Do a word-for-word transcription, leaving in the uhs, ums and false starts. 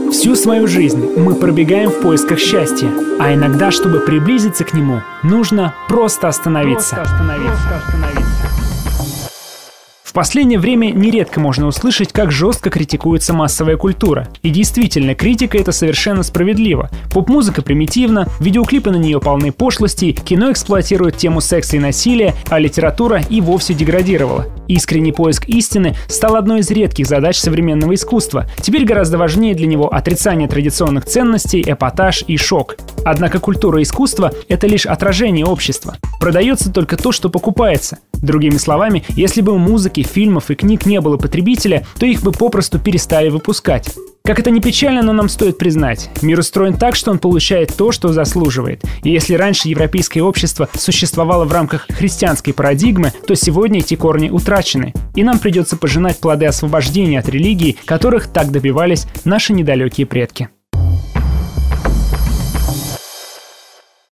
Всю свою жизнь мы пробегаем в поисках счастья, а иногда, чтобы приблизиться к нему, нужно просто остановиться. Просто остановиться. Просто остановиться. В последнее время нередко можно услышать, как жестко критикуется массовая культура. И действительно, критика это совершенно справедливо. Поп-музыка примитивна, видеоклипы на нее полны пошлостей, кино эксплуатирует тему секса и насилия, а литература и вовсе деградировала. Искренний поиск истины стал одной из редких задач современного искусства. Теперь гораздо важнее для него отрицание традиционных ценностей, эпатаж и шок. Однако культура и искусство — это лишь отражение общества. Продается только то, что покупается. Другими словами, если бы у музыки, фильмов и книг не было потребителя, то их бы попросту перестали выпускать. Как это ни печально, но нам стоит признать, мир устроен так, что он получает то, что заслуживает. И если раньше европейское общество существовало в рамках христианской парадигмы, то сегодня эти корни утрачены. И нам придется пожинать плоды освобождения от религии, которых так добивались наши недалекие предки.